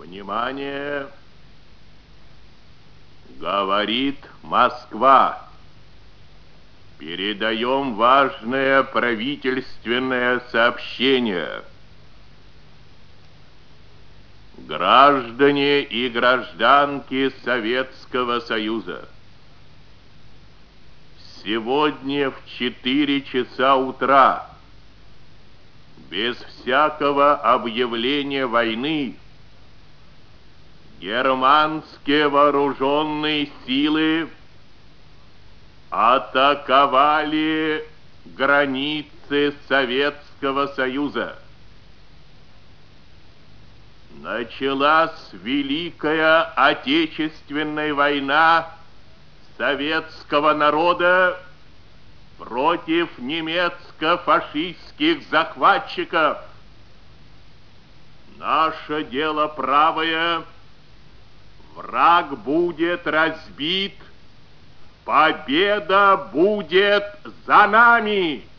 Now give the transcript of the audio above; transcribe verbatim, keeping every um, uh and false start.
Внимание! Говорит Москва. Передаем важное правительственное сообщение. Граждане и гражданки Советского Союза, сегодня в четыре часа утра, без всякого объявления войны, германские вооруженные силы атаковали границы Советского Союза. Началась Великая Отечественная война советского народа против немецко-фашистских захватчиков. Наше дело правое. Враг будет разбит. Победа будет за нами.